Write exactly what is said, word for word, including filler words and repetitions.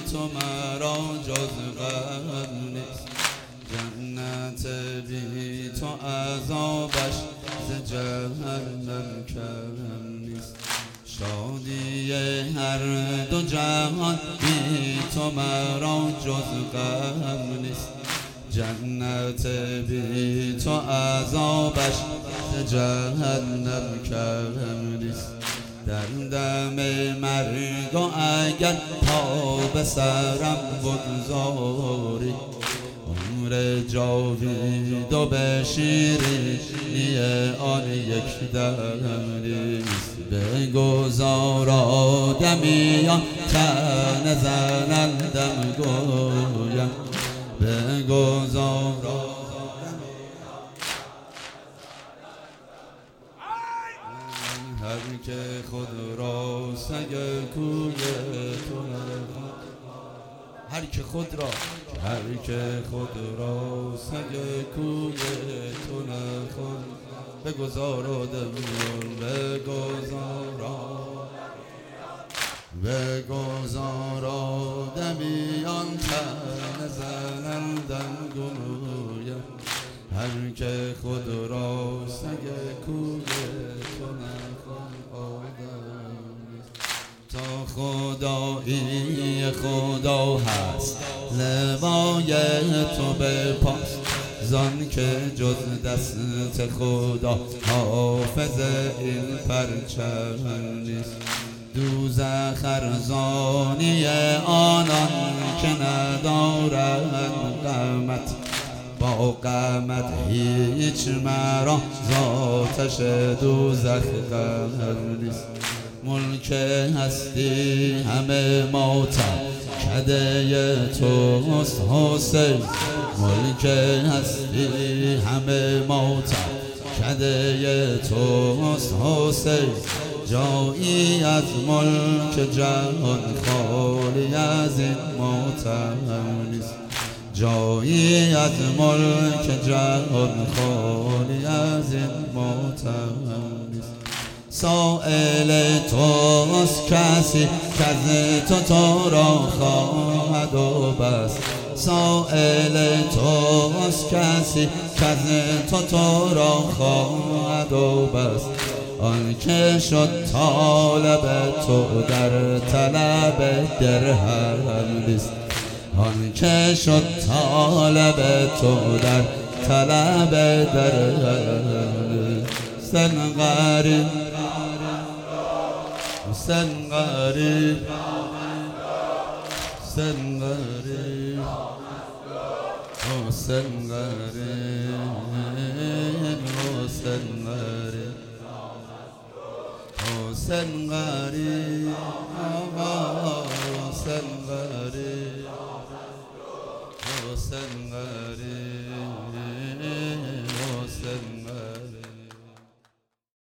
تو مرا جز غم نیست. جنت بی تو عذابش ز جهنم کم نیست. شادی هر دو جهان بی تو مرا جز غم نیست. جنت بی تو عذابش ز جهنم کم نیست. در دم مرگ و اگر پا به سرم بگذاری، عمر جاوید و به شیرینی آن یک دم نیست. بگذار آدمیان طعنه زنندم گویم، بگذار هر که خود را سگ کوی تو نخواند، هر که خود را هر که خود را سگ کوی تو نخواند. بگذار آدمیان بگذار بگذار آدمیان طعنه زنندم گویم، هر که خود را سگ کوی تو نخواند. تا خدایی خدا هست لوای تو به پاست، زان که جز دست خدا حافظ این پرچم نیست. دوزخ ارزانی آنان که ندارند غمت، با غمت هیچ مرا ذاتش دوزخ غم نیست. ملک هستی همه ماتم کده توست حسین، ملک هستی همه ماتم کده توست حسین. جایی از ملک جهان خالی از این ماتم نیست. جایی از ملک جهان خالی از این ماتم نیست. سائل توست کسی کز تو تو را خواهد و بس، سائل توست کسی کز تو تو را خواهد و بس. آن که شد طالب تو در طلب درهم نیست، آن که شد طالب تو در طلب درهم. سن غریب سن غریب سن غریب سن غریب سن غریب سن غریب سن غریب سن غریب